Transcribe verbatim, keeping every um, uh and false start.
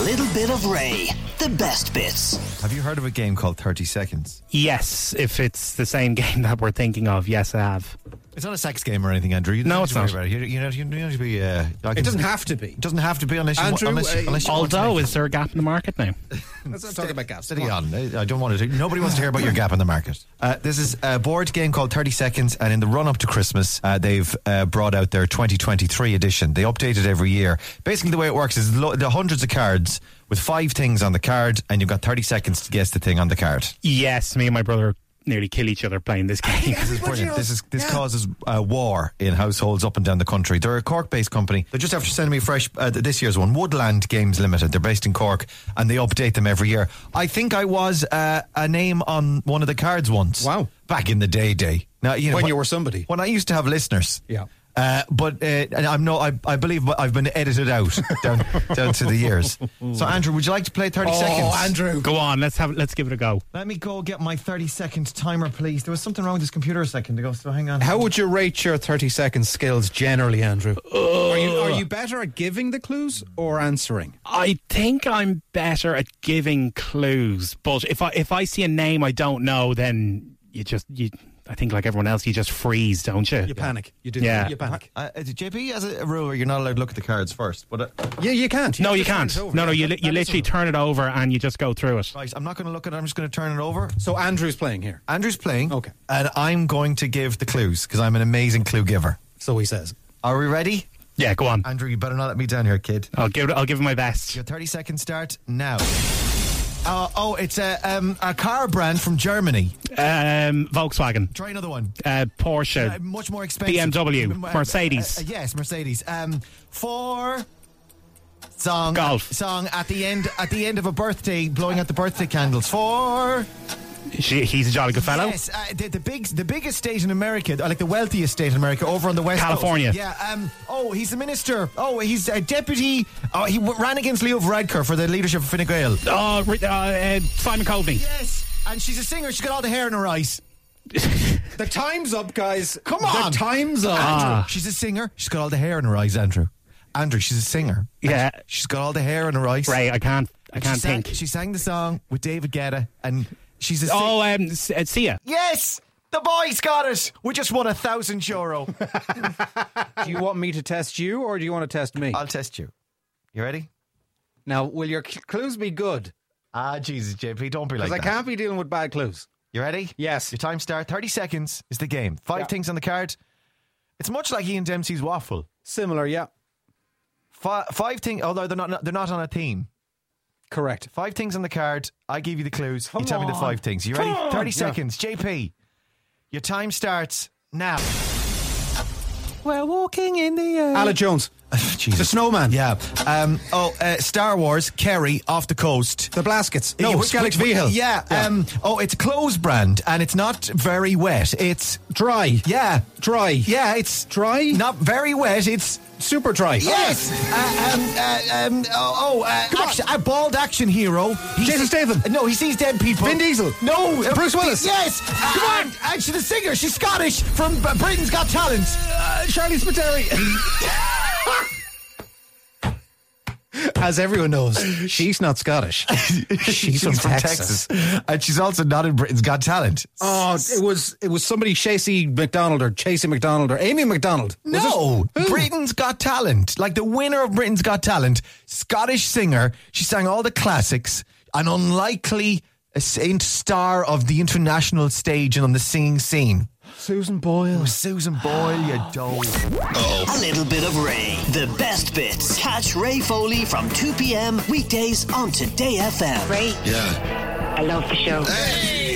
little bit of Ray. The best bits. Have you heard of a game called thirty seconds? Yes, if it's the same game that we're thinking of, yes, I have. It's not a sex game or anything, Andrew. You don't No, have it's to worry not. about it. You, you, know, you don't have to be. Uh, like It doesn't have to be. It doesn't have to be unless you Andrew, want. Unless you, uh, unless you want to Although, make- is there a gap in the market now? Let's not talk about gaps. Steady on. I don't want to. Nobody wants to hear about your gap in the market. Uh, this is a board game called thirty seconds, and in the run up to Christmas, uh, they've uh, brought out their twenty twenty-three edition. They update it every year. Basically, the way it works is lo- the hundreds of cards with five things on the card, and you've got thirty seconds to guess the thing on the card. Yes, me and my brother nearly kill each other playing this game. This is brilliant. This is this causes uh, war in households up and down the country. They're a Cork-based company. They just after sending me fresh uh, this year's one, Woodland Games Limited. They're based in Cork, and they update them every year. I think I was uh, a name on one of the cards once. Wow. Back in the day, day. Now, you know, When wh- you were somebody. When I used to have listeners. Yeah. Uh, but uh, and I'm no, I, I believe I've been edited out down down to the years. So, Andrew, would you like to play thirty seconds? Oh, Andrew. Go on, let's have let's give it a go. Let me go get my thirty second timer, please. There was something wrong with this computer a second ago, so hang on. How would you rate your thirty second skills generally, Andrew? Uh, Are you, are you better at giving the clues or answering? I think I'm better at giving clues, but if I if I see a name I don't know, then you just you. I think like everyone else, you just freeze, don't you? You panic. You do. Yeah. You panic. Uh, uh, J P has a, a rule where you're not allowed to look at the cards first. But uh, Yeah, you can't. No, have you to turn can't. it over. No, no, Yeah, you that- li- you that is literally something. turn it over and you just go through it. right, I'm not going to look at it. I'm just going to turn it over. So Andrew's playing here. Andrew's playing. Okay. And I'm going to give the clues because I'm an amazing clue giver. So he says. Are we ready? Yeah, go on. Andrew, you better not let me down here, kid. I'll give it. I'll give it my best. Your thirty second start now. Uh, oh, it's a, um, a car brand from Germany. Um, Volkswagen, Try another one. uh, Porsche, Uh, much more expensive. B M W, Uh, Mercedes. uh, uh, yes, Mercedes. Um, for song. Golf. Song at the end. At the end of a birthday, blowing out the birthday candles. For She, he's a jolly good fellow. yes, uh, the, the big, the biggest state in America, uh, like the wealthiest state in America, over on the west California. coast. Yeah. Um. Oh, he's the minister. Oh, he's a deputy. Oh, he w- ran against Leo Varadkar for the leadership of Fine Gael. Oh, ri- uh, uh, Simon Coveney. Yes. And she's a singer. She's got all the hair in her eyes. The time's up, guys. Come on. The time's up. Andrew, she's a singer. She's got all the hair in her eyes, Andrew. Andrew, she's a singer. Yeah. She's got all the hair in her eyes. Ray, I can't. I And can't she sang, think. She sang the song with David Guetta, and she's a. Sing- Oh, um, S- uh, Sia. yes, the boys got it. We just won a thousand euro. Do you want me to test you or do you want to test me? I'll test you. You ready? Now, will your cl- clues be good? Ah, Jesus, J P, don't be like Because that. I can't be dealing with bad clues. You ready? Yes. Your time start. Thirty seconds is the game. Five Yeah. things on the card. It's much like Ian Dempsey's waffle. Similar, yeah. Fi- five things, although they're not they're not on a theme. Correct. Five things on the card. I give you the clues. Come you tell me the on. five things. You Come ready? on. Thirty Yeah. seconds. J P, your time starts now. We're walking in the air. Ala Jones. Jesus. The snowman. Yeah. Um, oh, uh, Star Wars. Kerry off the coast. The Blaskets. Yeah, No, which- Skellig which- Vigil. Yeah. Um, oh, it's a clothes brand, and it's not very wet. It's Dry. yeah, Dry. yeah. It's Dry. not very wet. It's Super dry. yes. Uh, um, uh, um, oh, oh uh, action, a bald action hero. He Jason sees- Statham. No, he sees dead people. Vin Diesel. No, uh, Bruce Willis. Yes. Come uh, on. And she's a singer. She's Scottish from uh, Britain's Got Talent. Uh, Charlie Spiteri. As everyone knows, she's not Scottish. She's, from, Texas. and she's also not in Britain's Got Talent. Oh, it was it was somebody Chasey McDonald or Chasey McDonald or Amy McDonald. Was No, it? Who? Britain's Got Talent. Like the winner of Britain's Got Talent, Scottish singer. She sang all the classics. An unlikely a saint star of the international stage and on the singing scene. Susan Boyle. Susan Boyle, you dope. A little bit of Ray. The best bits. Catch Ray Foley from two p.m. weekdays on Today F M. Ray, Yeah. I love the show. Hey!